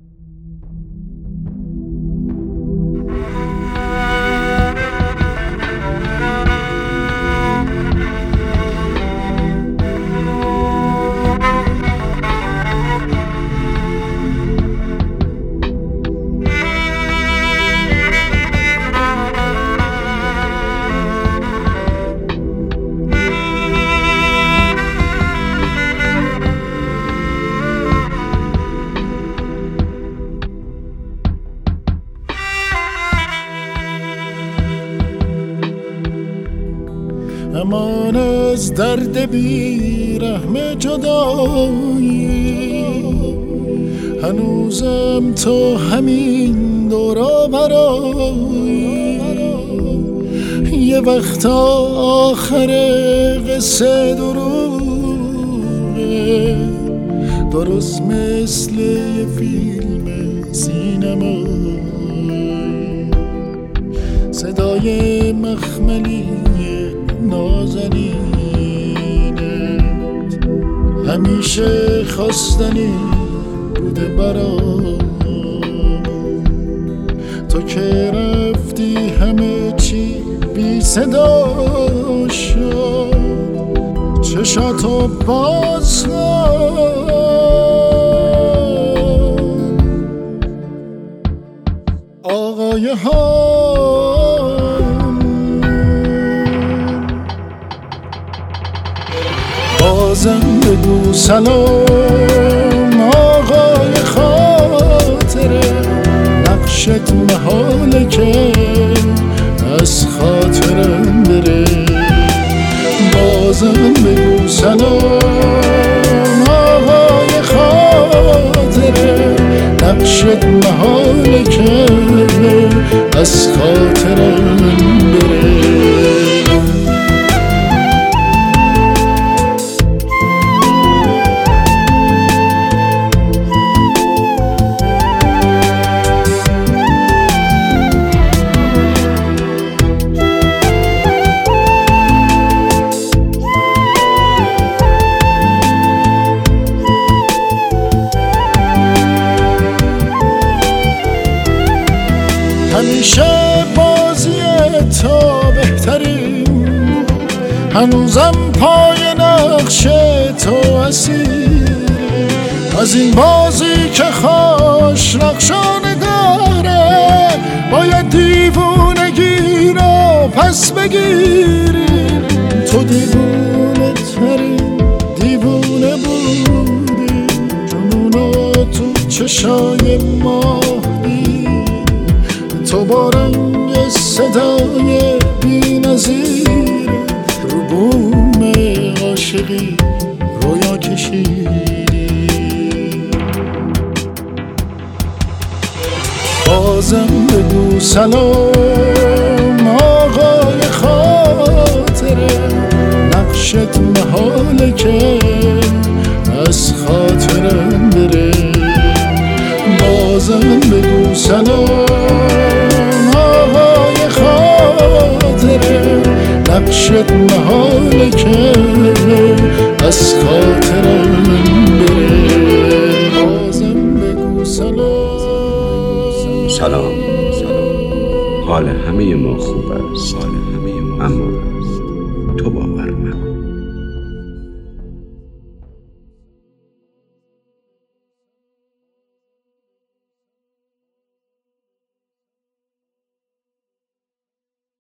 امان از درد بی رحم جدایی، هنوزم تو همین دورا برایی. یه وقت آخر قصه دروغه، درست مثل یه فیلم سینمایی. صدای مخملی نازنینت همیشه خواستنی بوده برام. تو که رفتی همه چی بی صدا شد، چشاتو باز آقای ها. بازم بگو سلام آقای خاطره، نقشت محاله که از خاطرم بره. بازم بگو سلام آقای خاطره، نقشت محاله که از خاطرم بره. همیشه بازی تو بهترین بود، هنوزم پای نقش تو اسیر. از این بازی که خوش نقشانه داره، باید دیوونگی رو پس بگیری. تو دیوونه ترین دیوونه بودی، جنونو تو چشای ما تو با رنگ صدای بی نظیر رو بوم عاشقی رویا کشیدی. بازم بگو سلام آقای خاطره، نقشت محاله که از خاطرم بره. بازم بگو سلام نقشت محاله که از خاطرم بره. بازم بگو سلام. سلام. حال همه ما خوب.